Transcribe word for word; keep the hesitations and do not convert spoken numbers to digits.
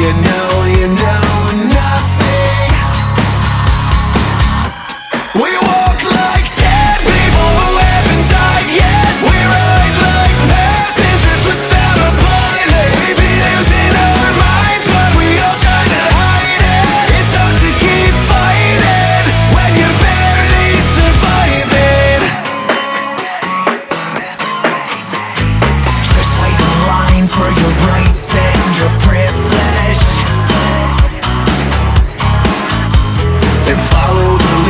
you know, you know nothing. We walk like dead people who haven't died yet. We ride like passengers without a pilot. We be losing our minds, but we all try to hide it. It's hard to keep fighting when you're barely surviving. Just wait in line for